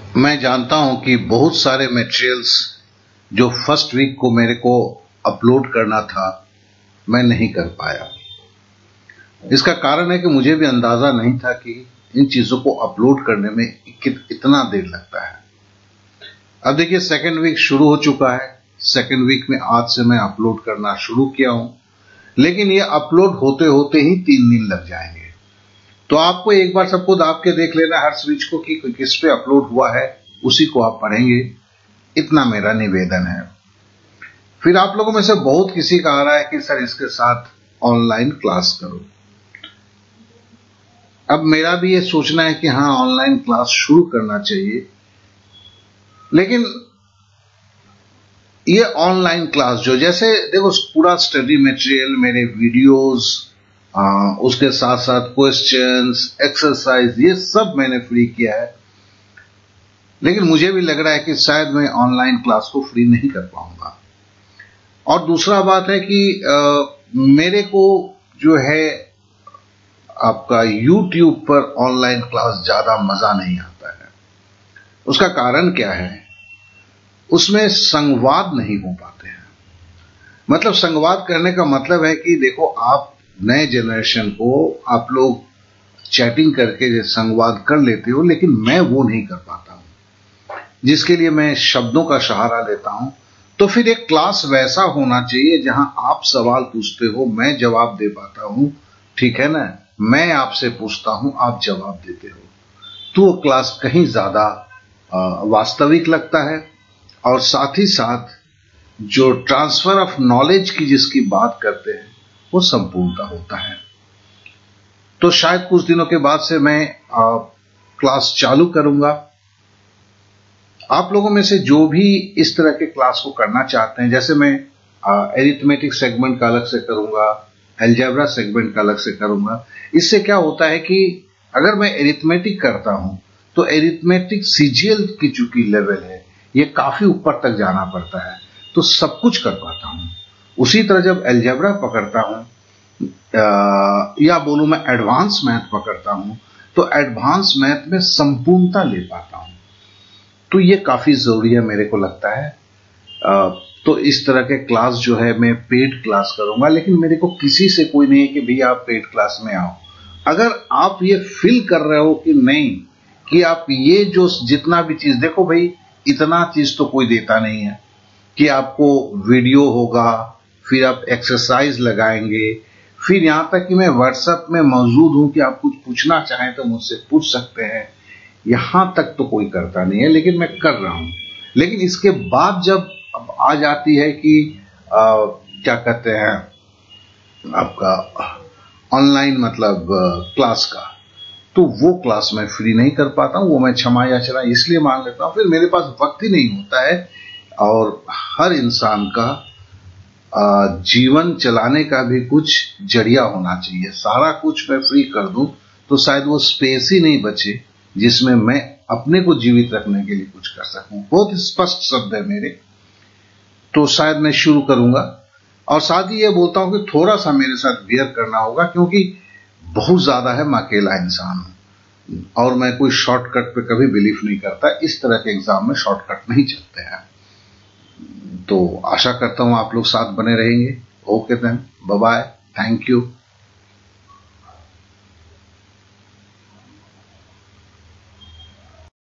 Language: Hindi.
मैं जानता हूं कि बहुत सारे मटेरियल्स जो फर्स्ट वीक को मेरे को अपलोड करना था, मैं नहीं कर पाया। इसका कारण है कि मुझे भी अंदाजा नहीं था कि इन चीजों को अपलोड करने में इतना देर लगता है। अब देखिए, सेकेंड वीक शुरू हो चुका है। सेकेंड वीक में आज से मैं अपलोड करना शुरू किया हूं, लेकिन ये अपलोड होते होते ही 3 दिन लग जाएंगे। तो आपको एक बार सब खुद आपके देख लेना हर स्विच को कि किस पे अपलोड हुआ है, उसी को आप पढ़ेंगे, इतना मेरा निवेदन है। फिर आप लोगों में से बहुत किसी का आ रहा है कि सर इसके साथ ऑनलाइन क्लास करो। अब मेरा भी ये सोचना है कि हाँ, ऑनलाइन क्लास शुरू करना चाहिए, लेकिन ये ऑनलाइन क्लास जो जैसे देखो पूरा स्टडी मटेरियल, मेरे वीडियोस, उसके साथ साथ क्वेश्चंस, एक्सरसाइज, ये सब मैंने फ्री किया है। लेकिन मुझे भी लग रहा है कि शायद मैं ऑनलाइन क्लास को फ्री नहीं कर पाऊंगा। और दूसरा बात है कि मेरे को जो है आपका YouTube पर ऑनलाइन क्लास ज्यादा मजा नहीं आता है। उसका कारण क्या है? उसमें संवाद नहीं हो पाते हैं। मतलब संवाद करने का मतलब है कि देखो, आप नए जनरेशन को आप लोग चैटिंग करके संवाद कर लेते हो, लेकिन मैं वो नहीं कर पाता हूं, जिसके लिए मैं शब्दों का सहारा लेता हूं। तो फिर एक क्लास वैसा होना चाहिए जहां आप सवाल पूछते हो, मैं जवाब दे पाता हूं, ठीक है ना? मैं आपसे पूछता हूं, आप जवाब देते हो, तो वो क्लास कहीं ज्यादा वास्तविक लगता है। और साथ ही साथ जो ट्रांसफर ऑफ नॉलेज की जिसकी बात करते हैं, वो संपूर्णता होता है। तो शायद कुछ दिनों के बाद से मैं क्लास चालू करूंगा। आप लोगों में से जो भी इस तरह के क्लास को करना चाहते हैं, जैसे मैं एरिथमेटिक सेगमेंट का अलग से करूंगा, अलजेब्रा सेगमेंट का अलग से करूंगा। इससे क्या होता है कि अगर मैं एरिथमेटिक करता हूं तो एरिथमेटिक सीजीएल की चूंकि लेवल है, ये काफी ऊपर तक जाना पड़ता है, तो सब कुछ कर पाता हूं। उसी तरह जब अलजेब्रा पकड़ता हूं या बोलूं मैं एडवांस मैथ पकड़ता हूं, तो एडवांस मैथ में संपूर्णता ले पाता हूं। तो ये काफी जरूरी है मेरे को लगता है। तो इस तरह के क्लास जो है मैं पेड क्लास करूंगा, लेकिन मेरे को किसी से कोई नहीं है कि भैया आप पेड क्लास में आओ। अगर आप ये फील कर रहे हो कि नहीं, कि आप ये जो जितना भी चीज देखो भाई, इतना चीज तो कोई देता नहीं है कि आपको वीडियो होगा, फिर आप एक्सरसाइज लगाएंगे, फिर यहां तक कि मैं व्हाट्सएप में मौजूद हूं कि आप कुछ पूछना चाहें तो मुझसे पूछ सकते हैं। यहां तक तो कोई करता नहीं है, लेकिन मैं कर रहा हूं। लेकिन इसके बाद जब अब आ जाती है कि क्या कहते हैं आपका ऑनलाइन मतलब क्लास का, तो वो क्लास मैं फ्री नहीं कर पाता हूं। वो मैं क्षमा याचना इसलिए मांग लेता हूं, फिर मेरे पास वक्त ही नहीं होता है। और हर इंसान का जीवन चलाने का भी कुछ जरिया होना चाहिए। सारा कुछ मैं फ्री कर दूं तो शायद वो स्पेस ही नहीं बचे जिसमें मैं अपने को जीवित रखने के लिए कुछ कर सकूं। बहुत स्पष्ट शब्द है मेरे। तो शायद मैं शुरू करूंगा, और साथ ही ये बोलता हूं कि थोड़ा सा मेरे साथ बेयर करना होगा, क्योंकि बहुत ज्यादा है, मैं अकेला इंसान हूं और मैं कोई शॉर्टकट पे कभी बिलीव नहीं करता। इस तरह के एग्जाम में शॉर्टकट नहीं चलते हैं। तो आशा करता हूं आप लोग साथ बने रहेंगे। Okay then, bye bye, thank you.